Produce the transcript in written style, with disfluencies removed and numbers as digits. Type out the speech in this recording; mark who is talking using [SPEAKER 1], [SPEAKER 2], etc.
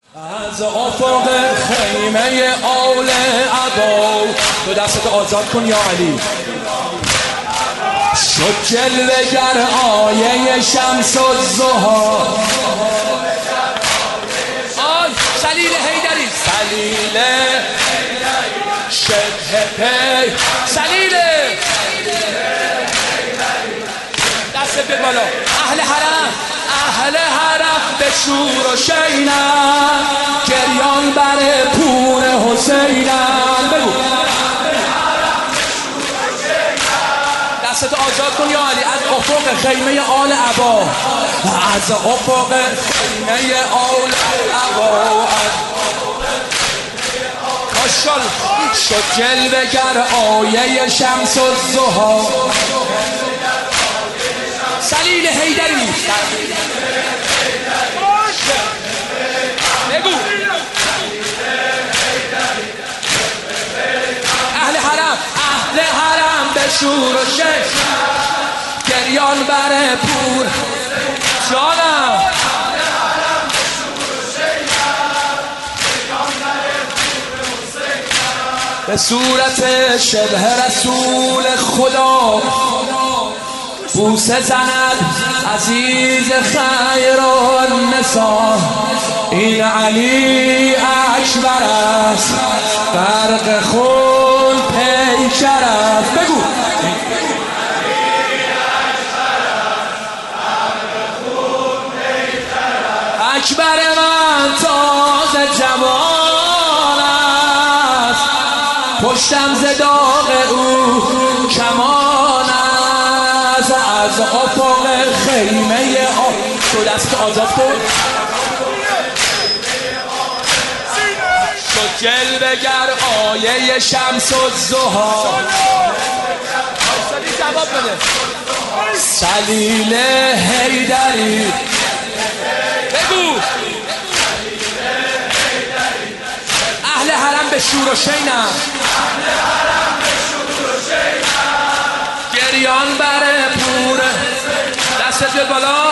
[SPEAKER 1] از افق خیمه آل عبا تو دستت آزاد کن یا علی. شد جلوه‌گر آیه شمس الضحی. آی سلیل حیدری، سلیل شبه پی، سلیل دست به بالا. اهل حرم، اهل حرم به شور و شینم، گریان بر پور حسینم. بگو دستتو آزاد کن یا علی. از افق خیمه آل عبا، از افق خیمه آل عبا، ماشال شد جلوه‌گر آیه شمس الضحی. سلیل حیدری، بگو اهل حرم، اهل حرم به شور و شش، گریان بر پور جانم. به صورت شبه رسول خدا بوسه زند عزیز خیر النساء. این علی اکبر است، غرق خون پیکر است. بگو اکبر من تازه جوان است، پشتم ز داغ او کمان است. از افق خیمه تو دست آزاد کن. شد جلوه‌گر آیه شمس الضحی. جواب بده. سلیل حیدری، بگو اهل حرم به شور و شینم، گریان بر پور. دستت به بالا.